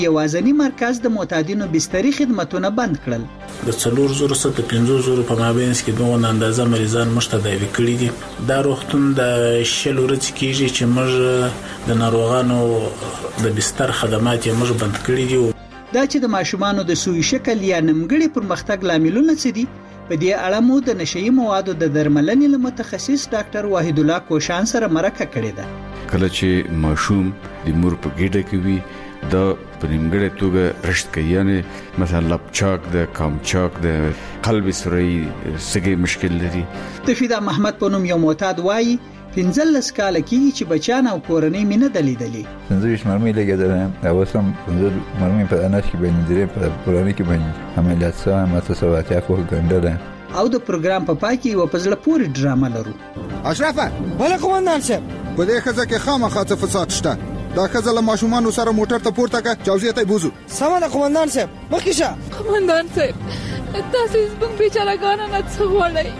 یوازینی مرکز د معتادینو بستري خدمتونه بند کړل. د 4,000 څخه 5,000 په مابینس کې دوه اندازه مریضان مشتداوي کړي دي. دا روغتون د 20 ورځې کېږي چې موږ د ناروغانو د بستر خدمات یې موږ بند کړي دي. دا چې د ماشومانو د سوی شکل یا نمګړي پرمختګ لاملونه څه دي، په دې اړه مو د نشئی موادو د درملنې له متخصص ډاکټر وحید الله کوشان سره مرکه کړې ده. کله چې ماشوم د مور په ګډه کې وي دا په نیمګړې توګه رشد کوي، یعنی مثلا لپچاک د کامچاک د قلبي سوري سګي مشکل لري. تفیدا محمد په نوم یو معتاد وایي 15 کال کېږي چې بچان او کورنۍ مینه دلیدلې. 15 مرمۍ لګیدل او سم 15 مرمۍ په اناش کې باندې درې په کورنۍ کې باندې عملیات سره متساوات یا کول ګندل. او د پروګرام په پای کې یو پزله پوری ډرامه لرو. اشرفه بل قومندان صاحب په دې خزه کې خامخا فساد شته. دا خزه له ماشومان سره موټر ته پورته کا چاوزیه ته بوزو. سمه قومندان صاحب مخکې شه. قومندان صاحب تاسو زموږ بیچارهګان نه څه وړئ.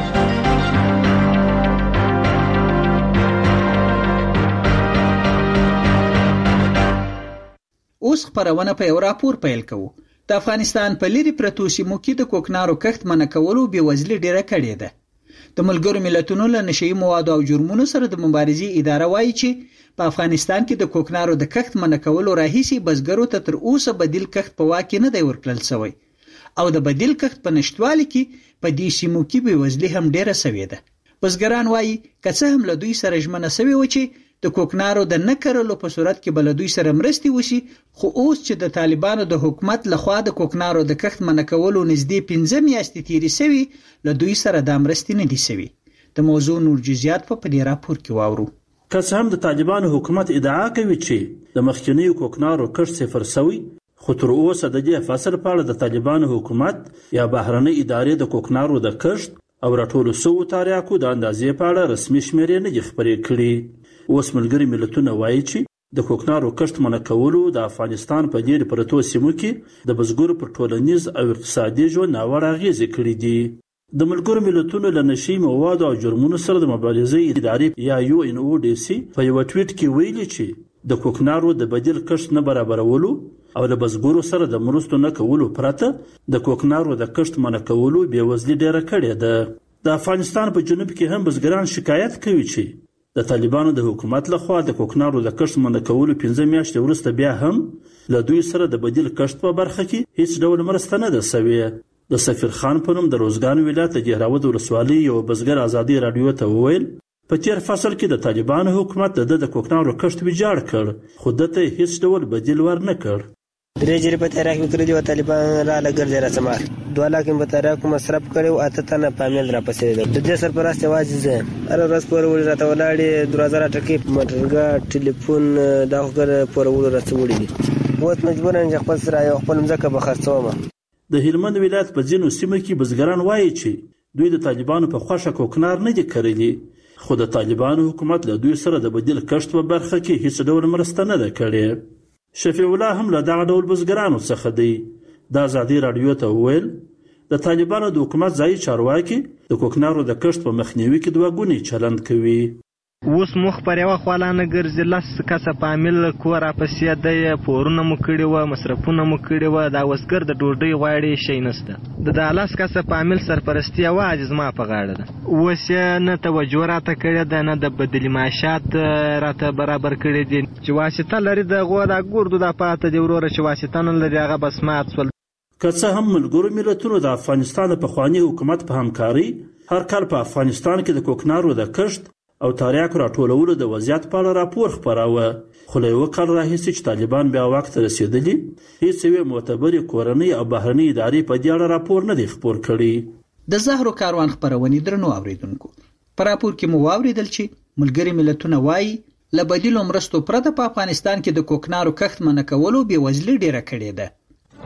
اوس خبرونه په یو راپور پیل کوو. د افغانستان په لری پرتو سیمو کې د کوکنارو کښت منع کولو بېوزلي ډیره کړې ده. د ملګرو ملتونو له نشئی موادو او جرمونو سره د مبارزې اداره وایي چې په افغانستان کې د کوکنارو د کښت منع کولو راهیسي بزګرو ته تر اوسه بدیل کښت په واک نه دی ورکړل شوی او د بدیل کښت په نشټوالي کې په دې سیمو کې بېوزلي هم ډیره شوې ده. بزګران وایي که څه هم له دوی سره ژمنه شوې و چې د کوکنارو د نکرلو په صورت کې بل دوی سره مرستي وشي، خو اوس چې د طالبانو د حکومت لخوا د کوکنارو د کښت منع کولو نږدې 15 میاشتې تیرې شوي، له دوی سره د مرستي نه دي شوي. د موضوع نور جزئیات په دې راپور کې واورو. که څه هم د طالبانو حکومت ادعا کوي چې د مخکینیو کوکنارو کښت صفر شوی، خو تر اوسه د دې فصل په اړه د طالبانو حکومت یا بهرنۍ ادارې د کوکنارو د کښت او راټولو شویو تاریاکو د اندازې په اړه رسمي شمیرې نه دي خپرې کړي. اوس ملګري ملتونه وایي چې د کوکنارو کښت منع کولو د افغانستان په لرې پرتو سیمو کې د بزګرو پر ټولنیز او اقتصادي ژوند ناوړه اغېزې کړي دي. د ملګرو ملتونو له نشئی موادو او جرمونو سره د مبارزې ادارې یا UNODC په یو ټویټ کې ویلي چې د کوکنارو د بدیل کښت نه برابرولو او له بزګرو سره د مرستو نه کولو پرته د کوکنارو د کښت منع کولو بېوزلي ډیره کړې ده. د افغانستان په جنوب کې هم بزګران شکایت کوي چې د طالبانو د حکومت لخوا د کوکنارو د کښت منع کولو 15 میاشتې وروسته بیا هم له دوی سره د بدیل کښت په برخه کې هیڅ ډول مرسته نه ده شوې. د سفیر خان په نوم د روزګان ولایت د دهراود ولسوالۍ یو بزګر ازادي رادیو ته وویل په تیر فصل کې د طالبانو حکومت د کوکنارو کښت ویجاړ کړ، خو دته هیڅ ډول بدیل ورنه کړ. درې جری په تاریخ کې کړی دی طالبان را لګر را سمار 2 لک په تاریخ مصرف کړو اته تنه فامیل را پسې ده. د دې سرپرست واجب زه هر ورځ پور وړي راته ولاړې 2000 ټکی موټرګا ټلیفون دا وګړه پور وړي راته وړي دي. ووت مجبور ان خپل سره یو خپل مځکه بخرڅوم. د هلمند ولایت په ځینو سیمو کې بزګران وایي چې دوی د طالبانو په خوښه کوکنار نه دي کړی، خو د طالبانو حکومت له دوی سره د بدیل کښت په برخه کې هیڅ ډول مرسته نه ده کړې. شفیع الله هم له دغه ډول بزګرانو څخه دی. د ازادي رادیو ته وویل د طالبانو د حکومت ځایي چارواکي د کوکنارو د کښت په مخنیوي کې دوه ګونی چلند کوي. اوس مخ پر یو خلانه ګرځي لس کسه فامیل کور اپسې د پورونه مو کړي و مصرفونه مو کړي و دا وسګر د ډوډۍ غواړي شي نسته د لاس کسه فامیل سرپرستی واجب زما په غاړه ده. اوس نه توجه راته کړی ده نه د بدلی معاشات راته برابر کړی دي چې واسطه لري د غوا د ګوردو د پاته دی وروره چې واسطه نه لري هغه بس مات سول. که څه هم ملګرو ملتونو د افغانستان د پخواني حکومت په همکاري هر کال په افغانستان کې د کوکنارو د کښت او تاریاکو راټولولو د وضعیت په اړه راپور خپراوه، خو له یو کال راهیسې چې طالبان بیا واک ته رسېدلي هیڅ یوې معتبرې کورنۍ او بهرنۍ ادارې په دې اړه راپور نه دی خپور کړی. د زهرو کاروان خپرونې درنو اوریدونکو، په راپور کې مو واوریدل چې ملګري ملتونه وایي له بدیلو مرستو پرته په افغانستان کې د کوکنارو کښت منع کولو بېوزلي ډیره کړې ده.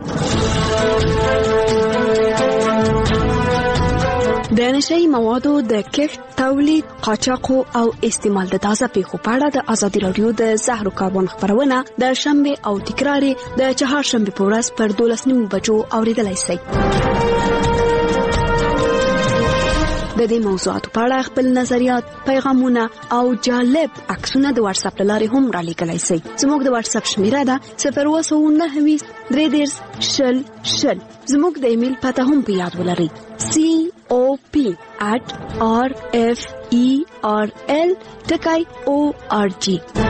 د نشئی موادو د کښت، تولید، قاچاق او استعمال د تازه پیښو په اړه د ازادي رادیو د زهرو کاروان خبرونه د شنبه او تکرار د چهارشنبه په ورځ پر 12:09 بجو اوریدلای شئ. د د دې موضوعاتو په اړه خپل نظریات، پیغامونه او جالب عکسونه د واتس اپ لارې هم را لیکلای شئ. زموږ د واتس اپ شمیره ده 029 زموږ د ایمیل پته هم په یاد ولرئ cop@referl.org.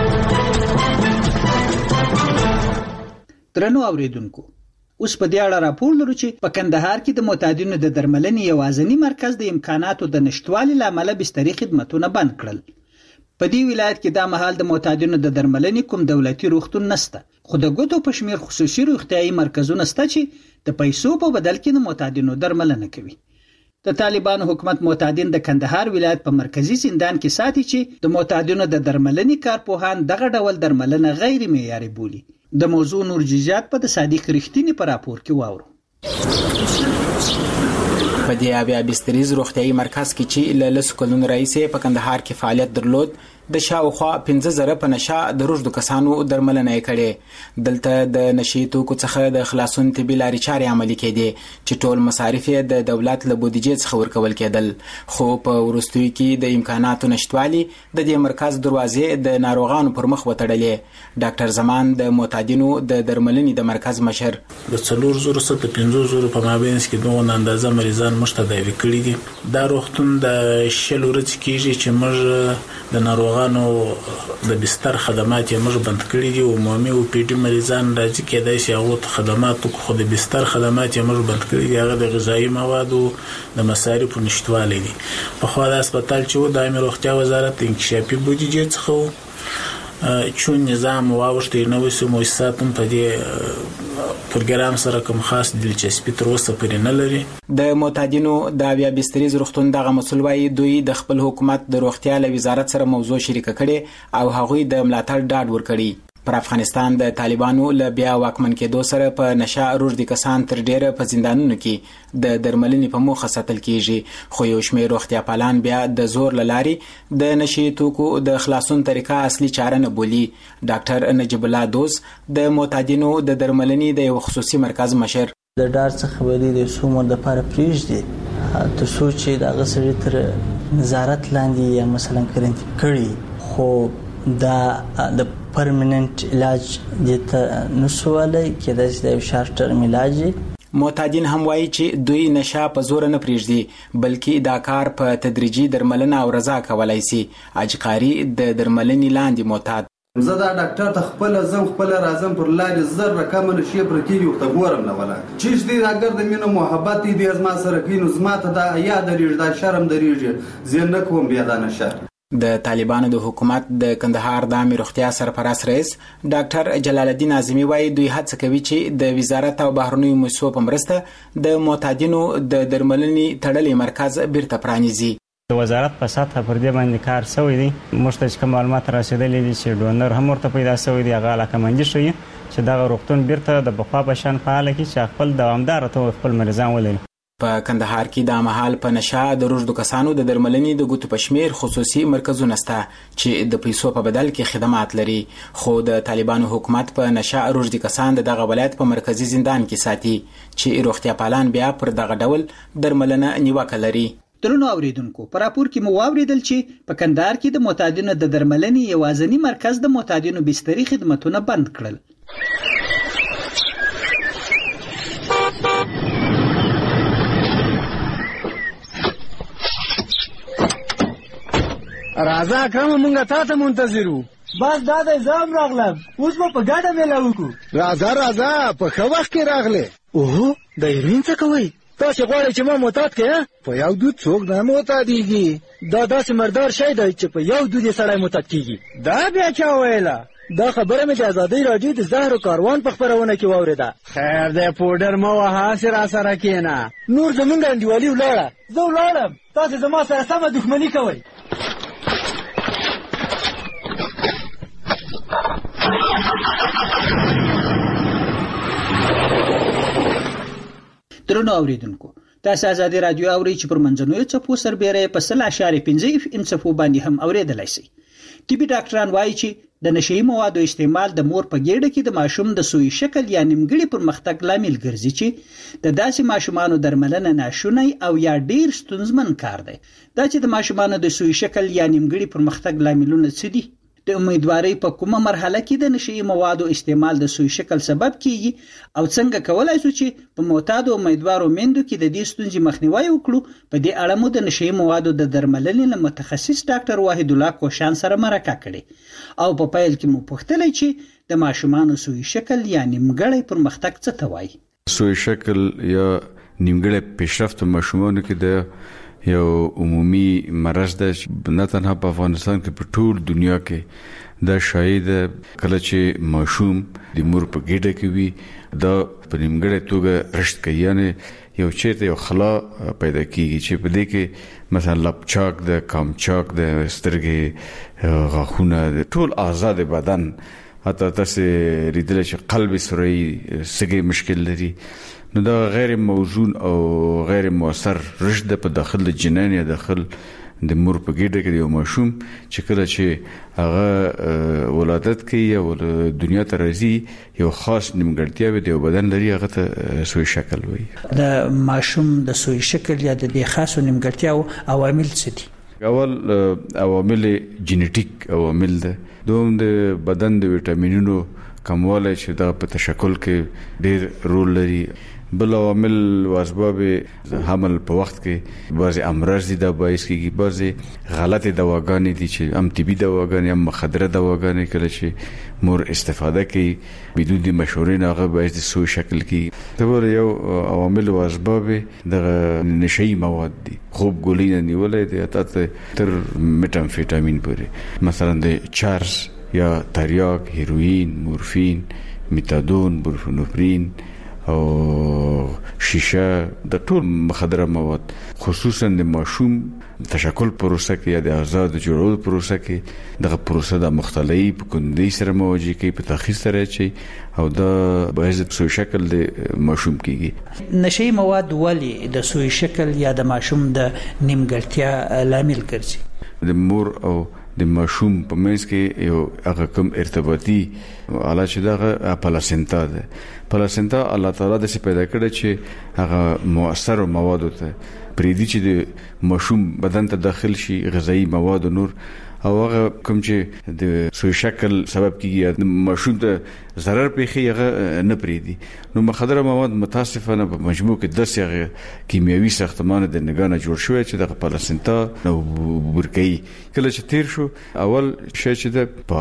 درنو اوریدونکو، اوس په دې اړه راپور لرو چې په کندهار کې د معتادینو د درملنې یوازینی مرکز د امکاناتو د نشټوالي لامل بستري خدماتونه بند کړل. په دې ولایت کې د مهال د معتادینو د درملنې کوم دولتي روغتون نشته، خو د ګوتو په شمیر خصوصي روغتيایي مرکزونه شته چې د پیسو په بدل کې د معتادینو درملنه کوي. د طالبانو حکومت معتادین د کندهار ولایت په مرکزی زندان کې ساتي چې د معتادینو د درملنې کارپوهان دغه ډول درملنه غیر معیاري بولي. د موضوع نور جزئیات په صادق رښتینی په راپور کې واورو. په دې اویا بستریز روغتيایي مرکز کې چې له 10 کلونو راهیسې په کندهار کې فعالیت درلود، د شاوخوا 15,000 په نشه د روږدو کسانو درملنه کړي. دلته د نشي توکو څخه د خلاصون طبي لارې چارې عملي کېدې چې ټول مصارف د دولت له بودیجې څخه ورکول کېدل. خو په وروستیو کې د امکاناتو نشټوالي د دې مرکز دروازې د ناروغانو پر مخ وتړلې. ډاکټر زمان د معتادینو د درملنې د مرکز مشر د 450 په مابینس کې دوه اندازه مریضان مشتداوي کړي دي. دا روغتون د شل ورځې کېږي چې موږ د ناروغانو د بستر خدمات یې موږ بند کړي دي. عمومي او پی ډي مریضان راځي کېدای شي هغه خدمات خو د بستر خدمات یې موږ بند کړي دي. هغه د غذایی موادو د مصارفو نشټوالي دي. په خو د هسپتال چې و د عامه روغتیا وزارت انکشافي بودیجې څخه چون نظام واوښتي نو وسو مؤسساتم په دې پروګرام سره کوم خاص دلچسپي تر اوسه پرې نه لري. د معتادینو د اویا بستریز روغتون دغه مسول وايي دوی د خپل حکومت د روغتیا له وزارت سره موضوع شریک کړي او هغوی د ملاتړ ډاډ ورکړي. پر افغانستان د طالبانو له بیا واکمن کېدو سره په نشه روږدي کسان تر ډیره په زندانونو کې د درملنې په موخه ساتل کیږي. خو یو شمېر روغتیا پالان بیا د زور له لارې د نشي توکو د خلاصون طریقه اصلي چاره نه بولي. ډاکټر نجیب الله دوز د معتادینو د درملنې د یو خصوصي مرکز مشر د ډار څخه ولې د سومر د لپاره پریږدي تر څو چې د غسړې تر نظارت لاندې یا مثلا کرنټ کړي، خو دا د پرمننت علاج د نسوالي کې د شارټ ټرم علاج. معتادین هم وایي چې دوی نشه په زور نه پریږدي، بلکې دا کار په تدریجي درملنه او رضا کولای شي. اجقاری د درملنې لاندې معتاد زه دا ډاکټر ته خپل راځم پر لارې زر رقم نشي پر کېږي او ته ګورم نه ولا چې دې اگر د مینه محبت دې از ما سره کینو زما ته دا یا درېږي دا شرم درېږي زه نه کوم بیا دا نشه. د طالبانو د حکومت د کندهار د عامه روغتیا سرپرست رئیس ډاکټر جلال الدین اعظمي وايي دوی هڅه کوي چې د وزارت او بهرنیو مؤسسو په مرسته د معتادینو د درملنې تړلې مرکز بیرته پرانیزي. د وزارت په سطح پر دې باندې کار شوی دی. مشترک معلومات رسیدلې دي چې ډونر هم ورته پیدا شوی دی. هغه علاقمندي شوی چې دا روغتون بیرته د بخوا په شان فعال کی چې خپل دوامدار ته خپل مریضان ولري. په کندهار کې د مهال په نشه د روږدو کسانو د درملنې د ګوتو پشمیر خصوصي مرکزونه شته چې د پیسو په بدل کې خدمات لري. خو د طالبانو حکومت په نشه روږدي کسان دغه ولایت په مرکزی زندان کې ساتي چې روغتیا پالان بیا پر دغه ډول درملنه نیوکه لري. درنو اوریدونکو، په راپور کې مو واوریدل چې په کندهار کې د معتادینو د درملنې یوازینی مرکز د معتادینو بستري خدماتونه بند کړل. راځه اکرم مونږه تاسو منتظرو. بس دا د ځام راغلم، اوس په ګډه ملاو کو. راځه په خو وخت کې راغله. اوه د یمین څه کوي؟ تاسو غواړئ چې ما معتاد کړئ؟ په یو دود څوک نه معتادیږي. دا داسې مردار شی دی چې په یو دود یې سړی معتاد کیږي. دا بیا چا ویله؟ دا خبره مې د ازادۍ راډیو د زهر کاروان په خبرونه کې واوریده. خیر دی پودر مو وها سره سره کینا. نور زمونږ انډیوالي ولاړه. زه ولاړم، تاسو زما سره سمه دښمني کوئ. درنو اوریدونکو، تاسو آزادي رادیو اورئ چې پر منځنوي چپو سربېره په 0.5 FM څپو باندې هم اوریدلای شئ. طبي ډاکټران وایي چې د نشئی موادو استعمال د مور په ګېډه کې د ماشوم د سوی شکل یا نیمګړي پرمختګ لامل ګرځي چې د داسې ماشومانو درملنه ناشونی او یا ډیر ستونزمن کار دی. دا چې د ماشومانو د سوی شکل یا نیمګړي پرمختګ لاملونه څه دي؟ د امیدوارۍ په کومه مرحله کې د نشئی موادو استعمال د سوی شکل سبب کیږي او څنګه کولای شو چې په معتادو امیدوارو میندو کې د دې ستونزې مخنیوي وکړو؟ په دې اړه مو د نشئی موادو د درملنې له متخصص ډاکټر واحد الله کوشان سره مرکه کړې او په پیل کې مو پوښتلې چې د ماشومانو سوی شکل یا نیمګړی پرمختګ څه ته وایي. سوی شکل یا نیمګړی پیشرفت ماشومانو کې د یو عمومي مرض ده، نه تنها په افغانستان کې په ټول دنیا کې دا شاید کله چې ماشوم د مور په ګېډه کې وي دا په نیمګړې توګه رشد کوي، یعنی یو چیرته یو خلا پیدا کیږي چې په دې کې مثلا لپچاک د کامچاک د سترګې غاښونه د ټول اعضاء د بدن حتی تاسو لیدل چې قلب سوري سګي مشکل لري، نو دا غیر موزون او غیر مؤثر رشد په داخل جنان یا داخل د مور په ګېډه کې یو ماشوم چې کله چې هغه ولادت کوي او دنیا ته راځي یو خاص نیمګړتیاوې د بدن لري، هغه ته سوی شکل وایي. د ماشوم د سوی شکل یا د دې خاصو نیمګړتیاو عوامل څه دي؟ اول عوامل جینیټیک عوامل ده، دوم د بدن د ویټامینونو کموالی چې دا په تشکل کې ډیر رول لري، بل عوامل او اسباب حمل په وخت کې بعضی امراض دي دا باعث کیږي، بعضی غلط دواګانې دي چې هم طبي دواګانې هم مخدره دواګانې کله چې مور استفاده کوي بدون د مشورې نه هغه باعث د سوی شکل کیږي. ته یو عوامل او اسباب د نشئی مواد دي، خوب ګولۍ نه نیولې دي تر میتامفیټامین پورې، مثلا د چارس یا تریاک، هیروین، مورفین، میتادون، بورفینوفرین او شیشه د ټول مخدره مواد خصوصا د ماشوم تشکل پروسه کې یا د اعضاء د جوړولو پروسه کې دغه پروسه د مختلف کندې سره مواجه کې په تخصیص سره چي او د باعث سوی شکل د ماشوم کېږي. نشئی مواد ولی د سوی شکل یا د ماشوم د نیمګړتیا لامل ګرځي؟ د مور او د ماشوم په منځ کې یو هغه کوم ارتباطي آله چې دغه پلاسنتا ده. پلاسنتا الله تعالی د پیدا کړی چې هغه مؤثر مواد ته پریدي چې د ماشوم بدن ته داخل شي غذایی مواد او نور او هغه کوم چې د سوی شکل سبب کیږي د ماشوم ته ضرر پیښي هغه نه پریدي. نو مخدره مواد متاسفانه په مجموع کې داسې کیمیاوي ساختمان د نګانه جوړ شوی چې د پلاسنتا نو ورکی کله چې تیر شو اول شې چې د په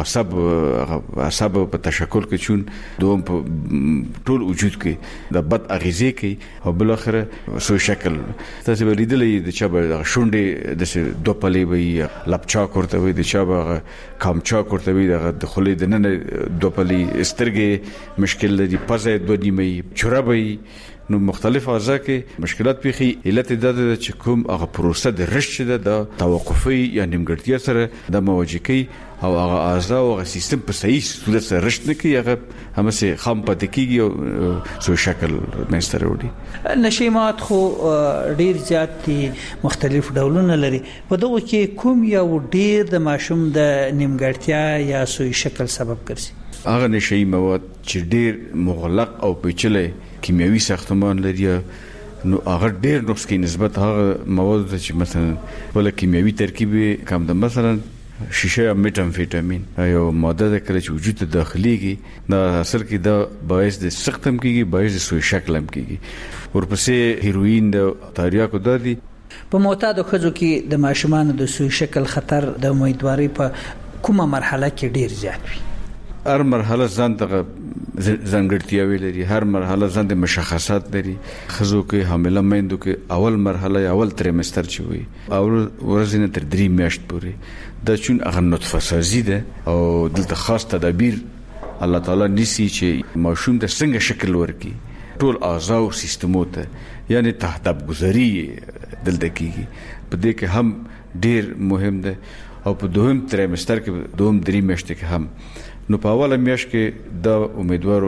عصب په تشکل کې چون دوم په ټول وجود کې د بد اغیزه کې او بل اخره سوی شکل تاسو ولیدلې د چا به شونډې د دوپلې وي لپچا کوته وي د چا به کامچا کوته وي د خولې د نن دوپلې سترګې مشکل لري، پزه دوه نیمه چرابي، نو مختلف اعضاء کې مشکلات پیخي. علت دا ده چې کوم هغه پروسه د رشد د توقفي یا نیمګړتیا سره د مواجه کوي او هغه اعضاء او سیستم په صحیح صورت سره رشد نه کوي، هغه همسه خام پاتې کیږي او سوی شکل منځته راوړي. نشئی مواد خو ډیر زیات مختلف ډولونه لري، په دغه کې کوم یو ډیر د ماشوم د نیمګړتیا یا سوی شکل سبب ګرځي؟ هغه نشئی مواد چې ډیر مغلق او پیچلي کیمیاوي ساختمان لري، نو هغه ډیر نقص کې نسبت هغه مواد ته چې مثلا بل کیمیاوي ترکیب کم ده، مثلا شیشه یا میتامفیټامین یو ماده ده کله چې وجود ته داخليږي دا اثر کې دا باعث د سختم کېږي، باعث د سوی شکل هم کېږي. ورپسې هیروین د تریاکو دادي. په معتادو ښځو کې د ماشومانو د سوی شکل خطر د امیدوارۍ په کومه مرحله کې ډیر زیات وي؟ هر مرحله ځان ته ځانګړتیاوې لري، هر مرحله ځان د مشخصات لري. خزو کې حامله میندو کې اول مرحله اول تریمستر چې وي اول ورځې نه تر 3 میاشت پورې دا چون هغه نطفه سازي ده او دلته خاص تدابیر الله تعالی نسی چې ماشوم د څنګه شکل ورکي ټول اعضاء او سیستمو ته، یعنی تهذیب گذاری دلته کیږي. په دې کې هم ډیر مهم ده او په دویم تریمستر کې دوم 3 میاشتې کې هم. نو په اوله میاشت کې دا امیدوارو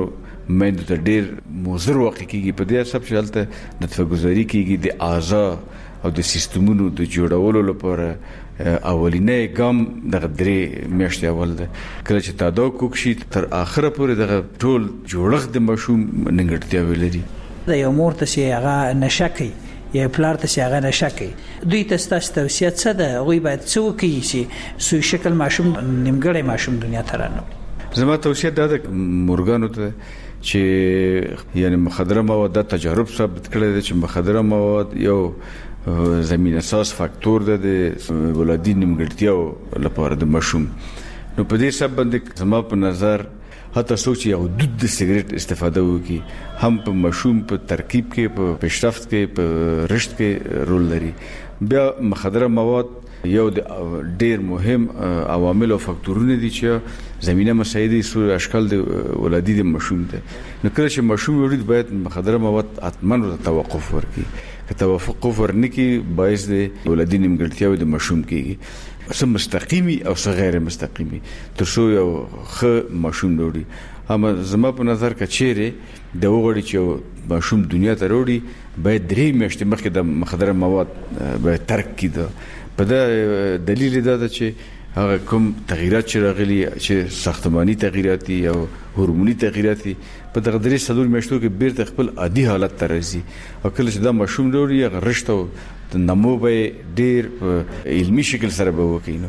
مېند ته ډیر مضر واقع کیږي په دې سبب چې هلته نطفه گذاری کیږي د اعضاء او د سیستمونو د جوړولو لپاره اولینې ګام د درې میاشتې اول ده کله چې تاداو کوکشي تر اخره پورې د ټول جوړښت د مشوم ننګړتیا ولري د یو مور ته چې هغه نشکي یا پلار ته چې هغه نشکي دوی ته ستاسو توصیه څه ده غوي باید څه وکړي چې سوی شکل ماشوم نیمګړی ماشوم دنیا ته رانه زما توصیه ده مورګانو ته چې یعنی مخدره مواد د تجارب ثابت کړی دی چې مخدره مواد یو زمين اساس فاکتور ده د ولادي نیمګړتیاو لپاره د مشوم نو په دې سبب باندې زما په نظر حتی سوچ یو دود د سیګریټ استفاده وکي هم په مشوم په ترکیب کې په پیشرفت کې په رشد کې رول لري بیا مخدره مواد یو د ډیر مهم عوامل او فاکتورونه دي چې زمينه مساعدي سو اشکال د ولادي د مشوم ده نو کله چې مشوم ورید باید مخدره مواد اتمن توقف ورکړي که توقف ورنکي باعث د ولادي نیمګړتیاو د مشوم کیږي سم مستقیمی او څه غیر مستقیمی تر څو یو ښه مشوم وروړي اما زما په نظر کچېره د وګړي چې مشوم دنیا ته وروړي باید درې میاشتې مخکې د مخدره مواد باید ترک کړي په دا دلیل دا ده چې هغه کوم تغیرات چې راغلي چې ساختماني تغیرات او هورموني تغیرات په دغه درې څلور میاشتو کې بیرته خپل عادي حالت ته راځي او کله چې دا مشوم وروړي هغه رشته د نمو به ډیر علمي شکل سره به وکړي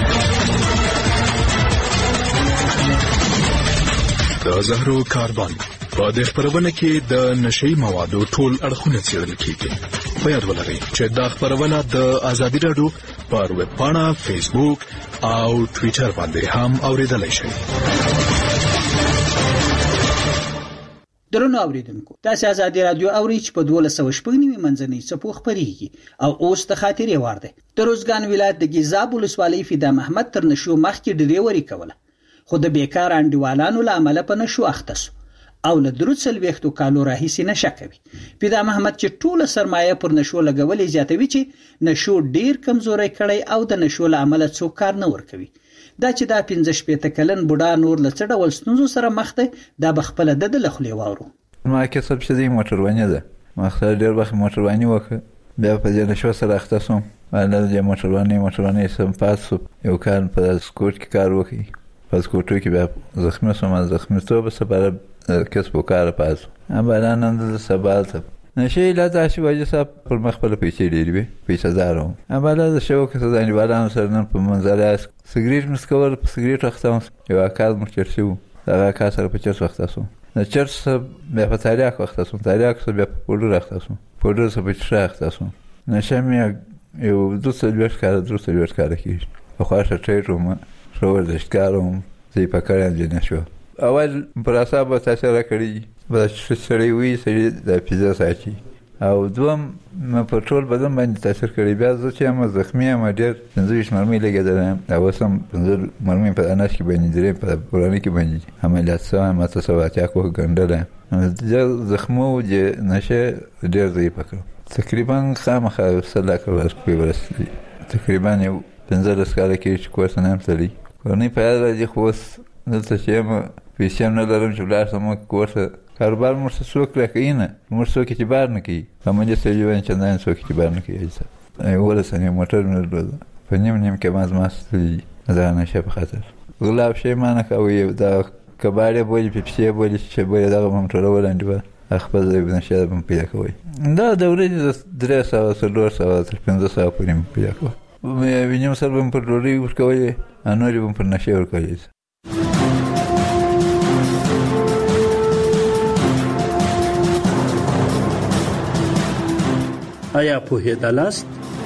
د زهرو کاربن په دې خبرونه کې د نشئی موادو ټول اړخونه څېړل کیږي په یاد ولرئ چې دا خبرونه د ازادي رادیو پر ویب پاڼه فیسبوک او ټوئیټر باندې هم اوریدلای شئ درنو اوریدونکو تاسو ازادي رادیو اوري چې په 1290 منځنۍ څپو خبريږي او اوس د خاطرې وار ده د روزګان ولایت د ګیزاب ولسوالۍ فدا محمد تر نشو مخکې ډریوري کوله خو د بیکار انډیوالانو له عمله په نشو اخته او له دروڅل وختو کالو راهیسي نشه کوي فدا محمد چې ټوله سرمایه پر نشو لګولې زیاتوي چې نشو ډیر کمزوري کړي او د نشو له عمله څوک کار نه ور کوي دا چې دا 15 کلن بوډا نور لڅړه ول ستونزو سره مخ ته دا بخپله د لخلې وارو ما کې سبسیدي موټرواني ده ما خپل ډیر وخت موټرواني وکړ بیا په دې نشو سره اخته سوم انا د موټرواني سم پاسو یو کار په سکوټ کې کار وکړي په سکوټو کې بیا زخمی توبه سبب کسب و کار پاسو اما نن د سبالته نشي لا تاسو وایي صاحب پر مخ په پیسې لري پیسې زارو اما دا شو که څه د انډیوالانو سره نن په منځله سګریټ مسکول په سګریټ وختم یو اکاز مرچرشو دا اکاز سره په چرس وختاسو د چرس بیا په تاریخ وختاسو تاریخ بیا په پوډر وختاسو پوډر سره په چرس وختاسو نشه مې یو دوه څلور کار کیږي په خاصه ټریټوم شو ورزشکاروم زی په کارم دي نشو اول پر حساب تاسو را کړی بس سړی وی سړی د پیزا ساتي او دوم ما په ټول بدن باندې تاثیر کړی بیا زه چې ما زخمی ما ډیر 15 مرمۍ لګیدل او سم 15 مرمۍ په اناش کې باندې درې په پرانی کې باندې عملیات سره ما تاسو واچا کو ګندل د زخمو د نشه ډیر ضعیف کړ تقریبا خامخا سلا کړل په ورسې تقریبا 15 کال کې چې کوڅه نه تللی ورني په اړه د خوس دلته چې پیسې نه لرم چې بلار سم کوڅه کاروبار مرسته څوک راکې نه مرسته کې بار نه کی هم دې سړي وین چې نه څوک کې بار نه کی ای ولسنه موټر نه لرله په نیم کې ماستي دا نه شي په خاطر غلاب شي مانه کوي دا کباړې بولي پیسې بولي چې بولي دا موټر ولاندې خپل ځای بنشه په پیدا کوي دا د ورځې 300 تر 500 پورې پیدا کوي مې وینم سره په ډوري ورکوي انوري په نشه ورکوي آیا پوهېدلاست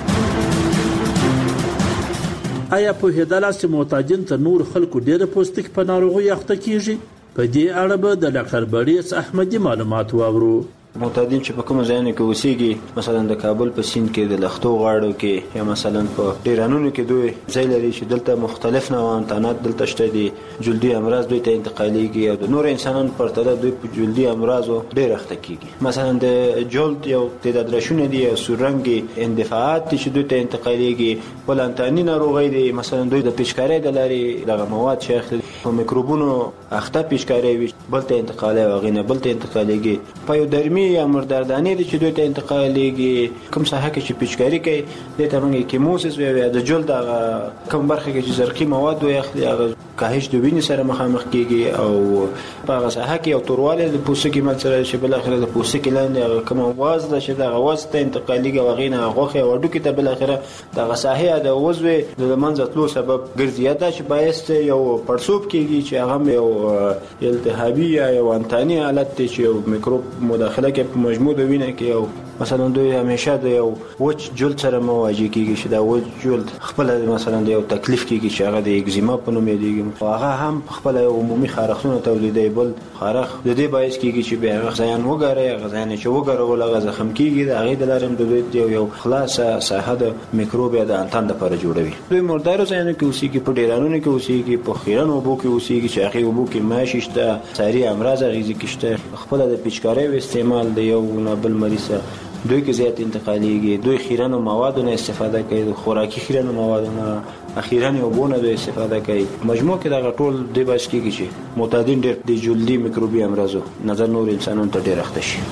چې محتاجین تر نور خلکو ډېر پوستکي په ناروغي اخته کیږي په دې اړه به د ډاکټر بړیس احمدي معلومات واورو معتادین چې په کوم ځایونو کې اوسېږي مثلا د کابل په سیند کې د لختو غاړو کې یا مثلا په ډیرانونو کې دوی ځای لري چې دلته مختلف نوع انتانات دلته شته دي جلدي امراض دوی ته انتقالېږي او د نور انسانانو پرتله دوی په جلدي امراضو ډېر اخته کېږي مثلا د جلد یو تعدادرشونه دي او سورنګي اندفاعات چې دوی ته انتقالېږي بل انتاني ناروغۍ دي مثلا دوی د پیچکارۍ د لارې دغه مواد چې اخلي په میکروبونو اخته پیچکاری وي بل ته انتقالي او غینه بل ته انتقاليږي په یو درمي یا مرداردانې د چې دوی ته انتقاليږي کوم ساحه کې چې پیچکاری کوي د تمنګ کیموسس وي د جلد کوم برخه کې چې زرقي مواد وي هغه کاهش د وینې سره مخامخ کیږي او په هغه ساحه کې یو تورواله د پوستکي مثلا چې بل اخره د پوستکي لاندې کوم واز د چې د غواز ته انتقاليږي او غینه غوخه وډو کې ته بل اخره د غساحه د وزوي د منځتلو سبب ګرځي دا چې باعث یو پړسوب کیږي چې هغه یو التهابي یا یو انتاني حالت چې یو میکروب مداخله کوي په مجموع د وینې کې او مثلا دوی همیشه د یو وچ جلد سره مواجه کیږي چې دا وچ جلد خپل مثلا د یو تکلیف کیږي چې هغه د اگزیما په نوم یادېږي هغه هم خپل عمومي خارښتونه تولیدوي بل خارښ د دې باعث کیږي چې به غذایان وګاره غذایان چې وګاره ولا زخم کیږي د هغه د لارم د دوی یو خلاصه ساحه د میکروب یا د انتان لپاره جوړوي دوی مردار ځایونه کې اوسېږي په ډیرانونو کې اوسېږي په خیرن وبو کې اوسېږي چې هغه وبو کې ماشي شته ساري امراض غیزي کېشته خپل د پیچکاري استعمال د یو بل مریض دوی کې زیات انتقاليږي دوی خیرنو موادو نه استفاده کوي د خوراکي خیرنو موادو نه اخیرا یو بونه د استفاده کوي مجموع کې دا ټول د باش کېږي چې معتادین ډېر د جلدي میکروبي امراضو نظر نور انسانانو ته ډېر اخته شي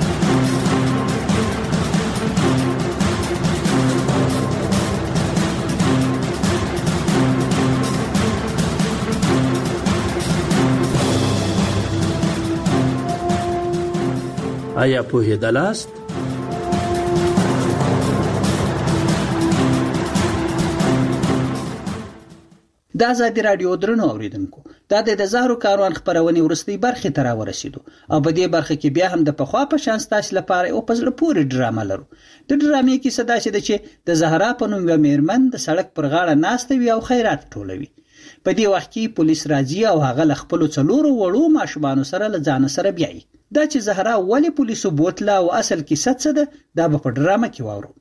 آیا پوهېدلاست د ازادي رادیو درنو اوریدونکو دا د زهرو کاروان خبرونه ورستي برخه تر ورسېدو او په دې برخه کې بیا هم د پخوا په شان ستاسو لپاره او په زړه پورې ډرامه لرو د ډرامې کې صدا شي چې د زهرا په نوم یو میرمن د سړک پر غاړه ناسته وي او خیرات ټولوي په دې وخت کې پولیس راځي او هغه ل خپل څلورو وړو ماشومان سره ل ځان سره بیایي دا چې زهرا ولې پولیسو بوتله او اصل کې څه ده دا په ډرامه کې وورو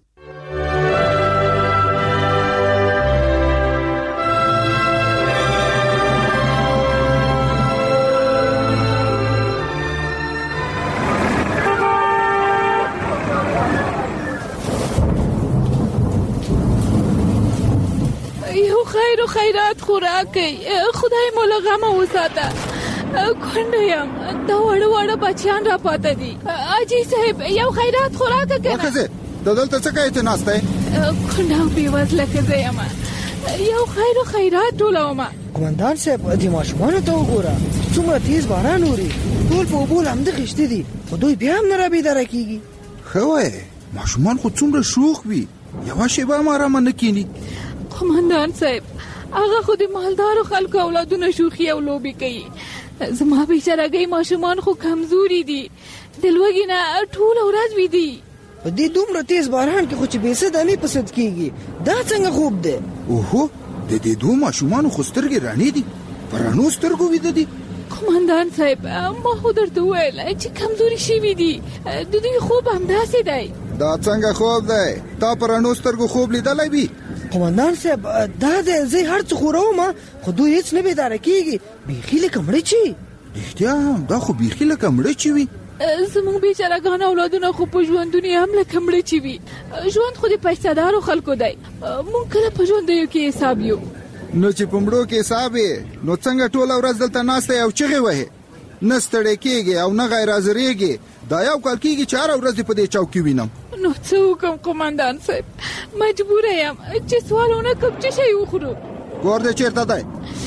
خیر و خیرات خوراکي خدای مو له غمه وساته کونډیم دا وړ بچیان را پاتې دي اجي صاحب یو خیرات خوراک کوي وکړه ته دلته څه کوي ته ناشته کونډه بیوزله کوي یم یو خیر و خیرات ټولوم قومندان صاحب دې ماشومان ته وګوره څومره تیز باران اوري ټول په بول هم د خشته دي خو دوی بیا هم نه را بيدار کیږي خو ماشومان خو څومره شوخ وي یو شی به ماره من کینی قومندان صاحب هغه خو د مالدارو خلکو اولادونه شوخي او لوبي کوي زما بیچارهګي ماشومان خو کمزوري دي د لوګي نه ټول ورځ وي دي په دې دومره تیز باران کې خو چې بیسد نه پسند کیږي دا څنګه خوب ده اوهو د دې دوه ماشومان خو سترګې رانې دي پرانو سترګو وې دي قومندان صاحب ما خو درته ویل چې کمزوري شي وي دي د دې خوب هم داسې دی دا څنګه خوب دی تا پرانو سترګو خوب لیدلای وي قومندان صاحب دا د زی هر څه خورم خو دوی هیڅ نه بیدار کیږي بیخي لکه مړ چی احتیا دا خو بیخي لکه مړ چی وي زموږ بیچارهګان اولادونه خو په ژوندونی هم لکه مړ چی وي ژوند خو د پیسادارو خلکو دی مونږ کله په ژوند یو کې حساب یو نو چې په مړو کې حساب نو څنګه ټول ورځ دلته ناشته او چغې وه نه ستړی کېږي او نه غیر حاضرېږي دا یو کال کېږي چې هره ورځ په دې چوکۍ وینم نو څه وکړم قومندان صاحب مجبوره یم چې سوالونه کوم چې شی وخورو کور دې چیرته دی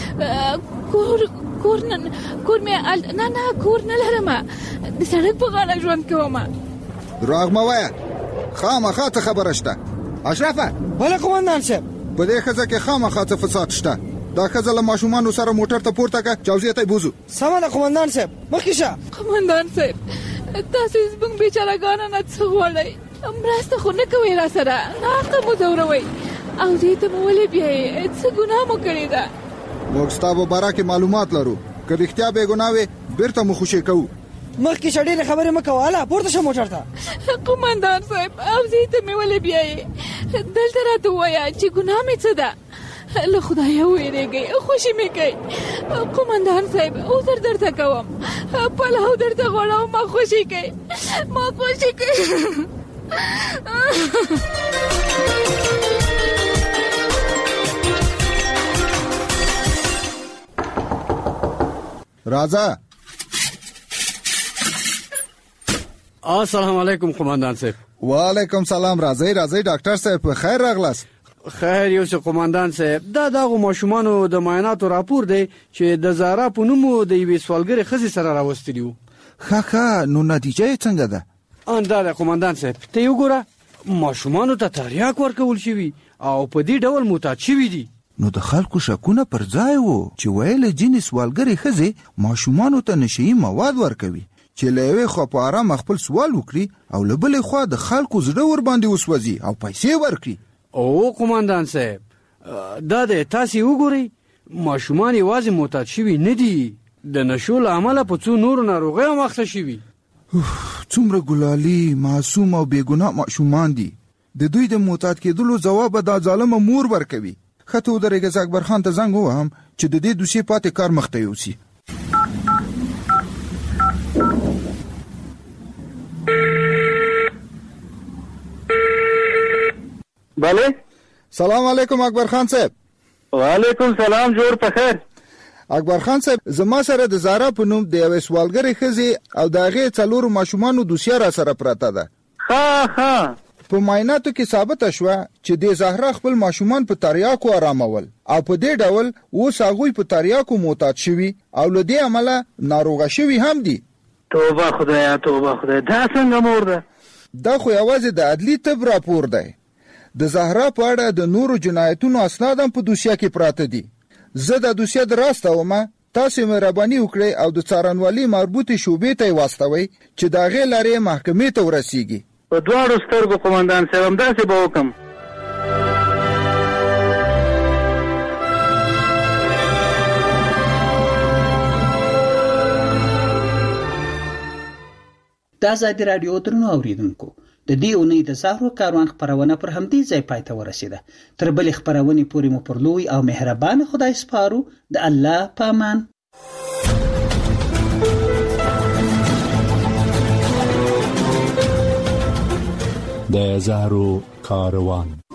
کور مې نه کور نه لرم د سړک په غاړه ژوند کوم دروغ مه وایه خامخا څه خبره شته اشرفه بله قومندان صاحب په دې ښځه کې خامخا څه فساد شته دا ښځه له ماشومانو سره موټر ته پورته کړه جوزیه ته بوزو سمه ده قومندان صاحب مخکې شه قومندان صاحب تاسو زموږ بیچارهګان نه څه غواړئ مرسته خو نه کوئ را سره ناحقه مو ځوروئ او دې ته مو ولې بیایئ څه ګناه مو کړې ده موږ ستا په باره کې معلومات لرو که رښتیا بې ګناه وې بیرته مو خوشي کوو مخکې شه ډېرې خبرې مه کوه هله پورته شه موټر ته قومندان صاحب او دې ته مې ولې بیایئ دلته راته ووایه چې ګناه مې څه ده له خدایه ویریږئ خوشي مې کوي قومندان صاحب عذر درته کوم پلاو درته غواړم ما خوشي کوي راځه. السلام علیکم قومندان صاحب. وعلیکم سلام. راځئ ډاکټر صاحب په خیر راغلاست. خیر یو څه قومندان صاحب، دا دغه ماشومانو د معایناتو راپور دی چې د زهرا په نوم د یوې سوالګرې ښځې سره راوستلی وو. ښه نو نتیجه یې څنګه ده؟ دا ده قومندان صاحب، ته یې وګوره، ماشومانو ته تریاک ورکول شوي او په دې ډول معتاد شوي دي. نو د خلکو شکونه پر ځای وو چې ویل ځینې سوالګرې ښځې ماشومانو ته نشهیي مواد ورکوي چې له یوې خوا په آرام خپل سوال وکړي او له بلې خوا د خلکو زړه ور باندې وسوځي او پیسې ورکړي. او قومندان صاحب، دا د تاسې وګورئ، ماشومان یوازې معتاد شوي نه دي، د نشو له امله په څو نورو ناروغیو مخته شوي. څومره ګلالي معصوم او بېګناه ماشومان دي. د دوی د معتاد کېدلو ځواب دا ظالمه مور ورکوي. ښه ته ودرېږه، زه اکبر خان ته زنګ ووهم چې د دې دوسیې پاتې کار مخته یوسي. بله. سلام علیکم اکبر خان صاحب. وعلیکم سلام، جوړ په خیر. اکبر خان صاحب، زما سره د زهرا په نوم د یوې سوالګرې ښځې او د هغې 4 ماشومانو دوسیه را سره پرته ده. ښه. په معایناتو کې ثابته شوه چې د زهرا خپل ماشومان په تریاکو آرامول او په دې ډول اوس هغوی په تریاکو معتاد شوي او له دې امله ناروغه شوي هم دي. توبه خدایا، توبه خدایا، دا څنګه مور ده؟ دا خو یوازې د عدلي طب راپور دی. د زهرا په اړه د نورو جنایتونو اسناد هم په دوسیه کې پراته دي. زه د دوسیه دراستومه، تاسې مهرباني وکړئ او د څارنوالۍ مربوطې شعبې ته یې واستوئ چې د هغې لارې محکمې ته ورسیږي. په دواړو سترګو قومندان صاحب، همداسې به وکړم. د ازادي راډیو درنو اوریدونکو، د دې اونۍ د زهرو کاروان خپرونه پر همدې ځای پای ته ورسېده. تر بلې خپرونې پورې مو پر لوی او مهربان خدای سپارو. د الله په امان. د زهرو کاروان.